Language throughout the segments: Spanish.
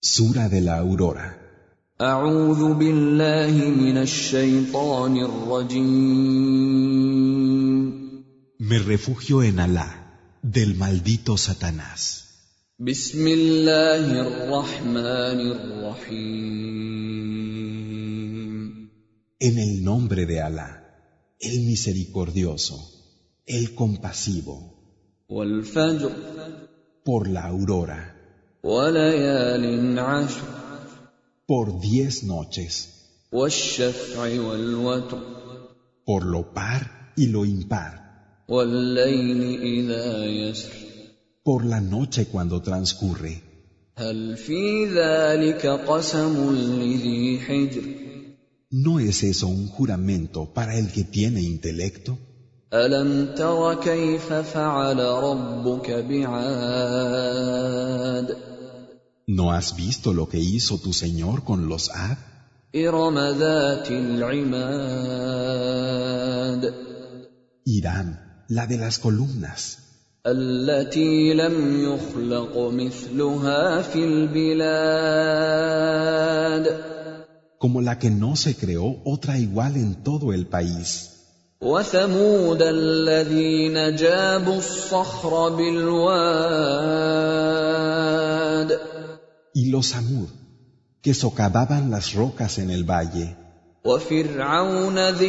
Sura de la Aurora. أعوذ بالله من الشيطان الرجيم. Me refugio en Alá, del maldito Satanás. بسم الله الرحمن الرحيم. En el nombre de Alá, el misericordioso, el compasivo. والفجر. Por la aurora. وليال عشر. Por 10 noches. والشفع والوتر. Por lo par y lo impar. والليل إذا يسر. Por la noche cuando transcurre. هل في ذلك قسم لذي حجر. ¿No es eso un juramento para el que tiene intelecto? ألم تر كيف فعل ربك بعاد. ¿No has visto lo que hizo tu Señor con los Ad? إرم ذات العماد. Irán, la de las columnas. التي لم يخلق مثلها في البلاد. Como la que no se creó otra igual en todo el país. وثمود الذين جابوا الصخر بالواد. Y los Samud, que socavaban las rocas en el valle. وفرعون ذي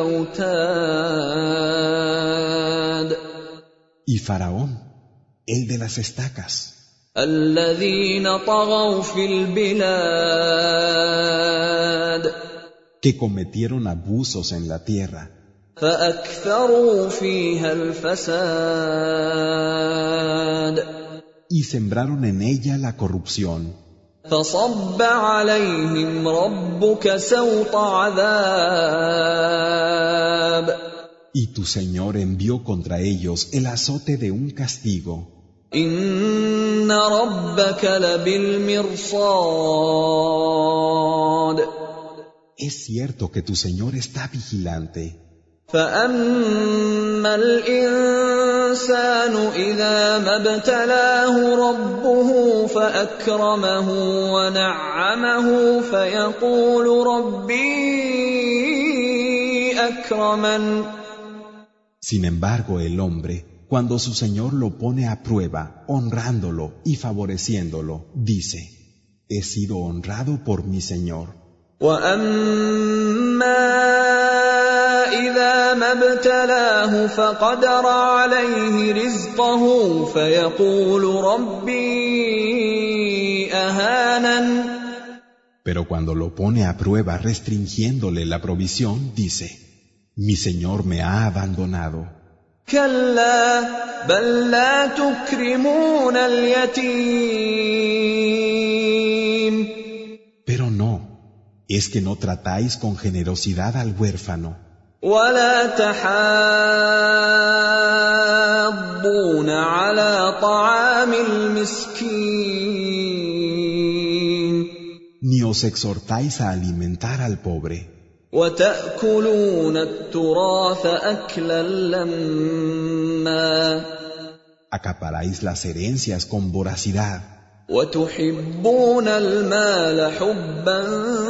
الأوتاد. Y Faraón, el de las estacas. الذين طغوا في البلاد. Que cometieron abusos en la tierra. فأكثروا فيها الفساد. Y sembraron en ella la corrupción. فصب عليهم ربك سوط عذاب. Y tu Señor envió contra ellos el azote de un castigo. إن ربك لبالمرصاد. Es cierto que tu Señor está vigilante. فأما الإنسان إذا ما ابتلاه ربه فأكرمه ونعمه فيقول ربي أكرمن. Sin embargo, el hombre, cuando su Señor lo pone a prueba, honrándolo y favoreciéndolo, dice: he sido honrado por mi Señor. وأما إذا ما ابتلاه فقدر عليه رزقه فيقول ربي أهانن. Pero cuando lo pone a prueba restringiéndole la provisión, dice: mi Señor me ha abandonado. كلا بل لا تكرمون اليتيم. Pero no, es que no tratáis con generosidad al huérfano. ولا تحاضون على طعام المسكين. Ni os exhortáis a alimentar al pobre. وتأكلون التراث أكلا لما. Acaparáis las herencias con voracidad. وتحبون المال حبا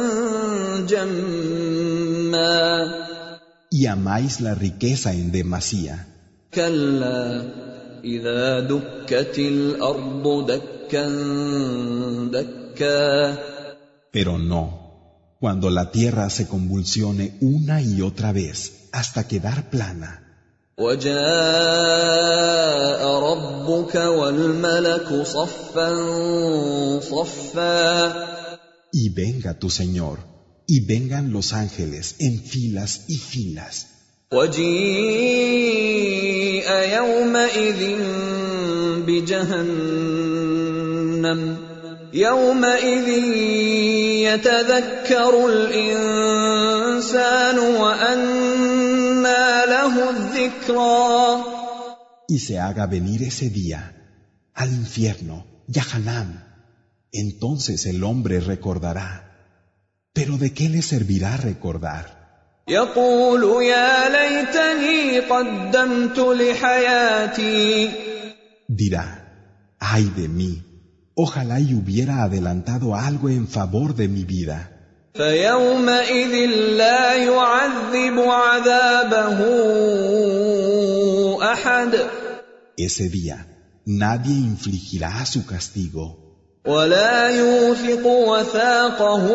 جما. Y amáis la riqueza en demasía. كلا إذا دكت الأرض دكا دكا. Pero no, cuando la tierra se convulsione una y otra vez hasta quedar plana. وجاء ربك والملك صفا صفا. Y venga tu Señor, y vengan los ángeles en filas y filas. وجيء يومئذ بجهنم. يومئذ يتذكر الإنسان وأنى له الذكرى. Y se haga venir ese día, al infierno, Yahanam. Entonces el hombre recordará. ¿Pero de qué le servirá recordar? يقول يا ليتني قدمت لحياتي. Dirá: ay de mí, Ojalá y hubiera adelantado algo en favor de mi vida. فيومئذ لا يعذب عذابه أحد Ese día nadie infligirá su castigo ولا يوثق وثاقه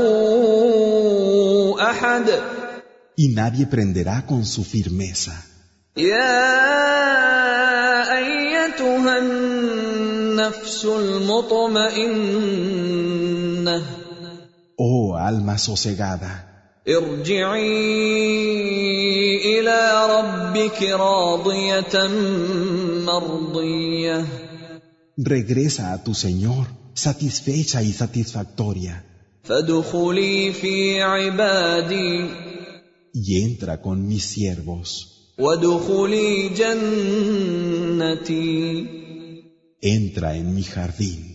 أحد y nadie prenderá con su firmeza. يا أيتها النفس المطمئنة Oh alma sosegada, ارجعي إلى ربك راضية مرضية regresa a tu Señor satisfecha y satisfactoria فادخلي في عبادي y entra con mis siervos, وادخلي جنتي entra en mi jardín.